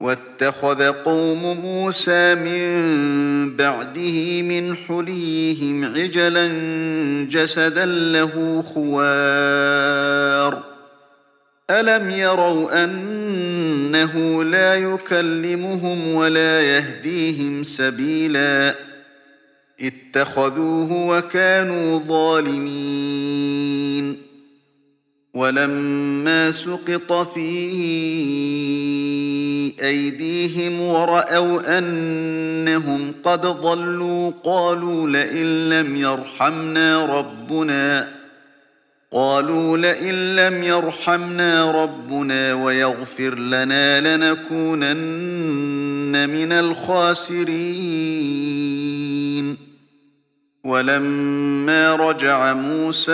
واتخذ قوم موسى من بعده من حليهم عجلا جسدا له خوار ألم يروا أنه لا يكلمهم ولا يهديهم سبيلا اتخذوه وكانوا ظالمين ولما سقط في أيديهم ورأوا أنهم قد ضلوا قالوا لئن لم يرحمنا ربنا ويغفر لنا لنكونن من الخاسرين ولما رجع موسى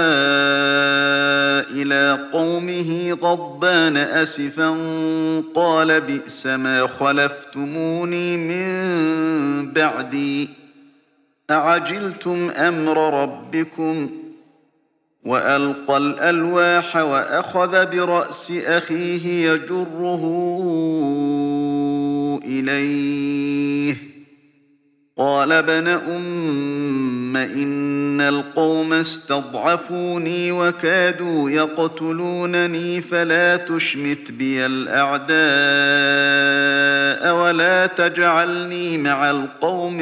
إلى قومه غضبان أسفا قال بئس ما خلفتموني من بعدي أعجلتم أمر ربكم وألقى الألواح وأخذ برأس أخيه يجره إليه قال ابن أم إن القوم استضعفوني وكادوا يقتلونني فلا تشمت بي الأعداء ولا تجعلني مع القوم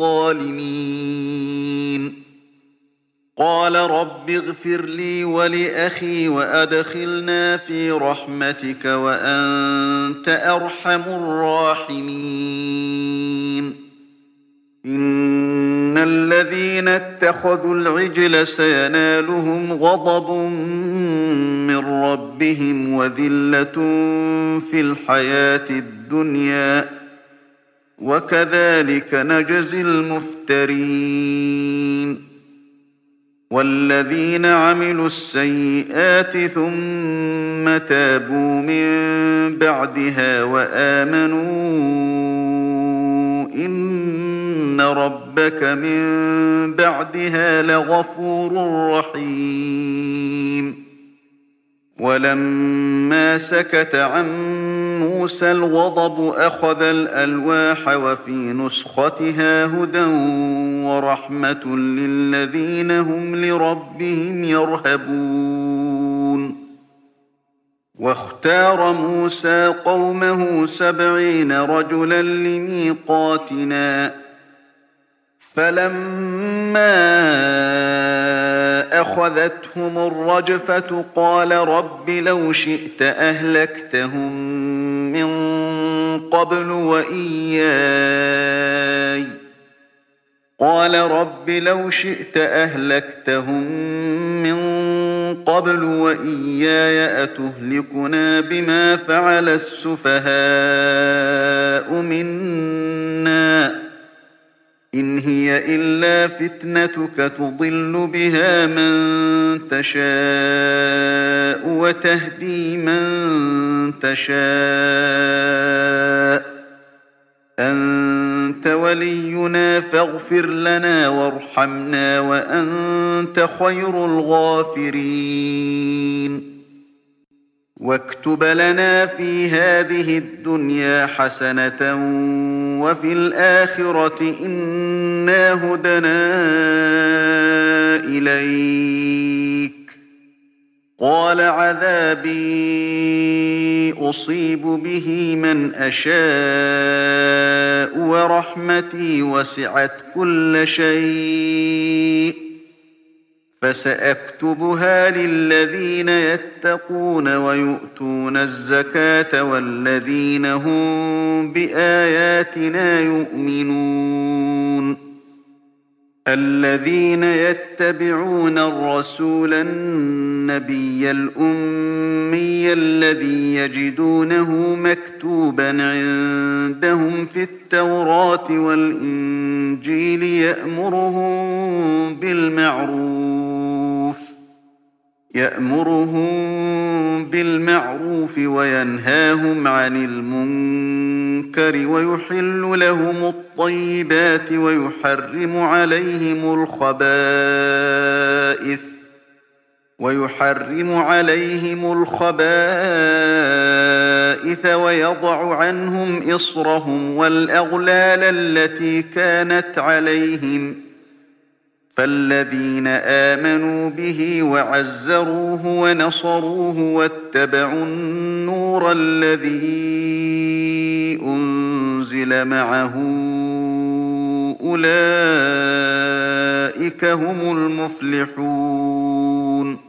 الظالمين قال رب اغفر لي ولأخي وأدخلنا في رحمتك وأنت أرحم الراحمين إن الذين اتخذوا العجل سينالهم غضب من ربهم وذلة في الحياة الدنيا وكذلك نجزي المفترين والذين عملوا السيئات ثم تابوا من بعدها وآمنوا إن ربك من بعدها لغفور رحيم ولما سكت عن موسى الغضب أخذ الألواح وفي نسختها هدى ورحمة للذين هم لربهم يرهبون واختار موسى قومه 70 رجلا لميقاتنا فلما أخذتهم الرجفة قال رب لو شئت أهلكتهم من قبل وإياي أتهلكنا بما فعل السفهاء منا إن هي إلا فتنتك تضل بها من تشاء وتهدي من تشاء أنت ولينا فاغفر لنا وارحمنا وأنت خير الغافرين واكتب لنا في هذه الدنيا حسنة وفي الآخرة إنا هدنا إليك قال عذابي أصيب به من أشاء ورحمتي وسعت كل شيء فسأكتبها للذين يتقون ويؤتون الزكاة والذين هم بآياتنا يؤمنون الذين يتبعون الرسول النبي الأمي الذي يجدونه مكتوبا عندهم في التوراة والإنجيل يأمرهم بالمعروف وينهاهم عن المنكر ويحل لهم الطيبات ويحرم عليهم الخبائث ويحرم عليهم الخبائث ويضع عنهم إصرهم والأغلال التي كانت عليهم فالذين آمنوا به وعزروه ونصروه واتبعوا النور الذي أنزل معه أولئك هم المفلحون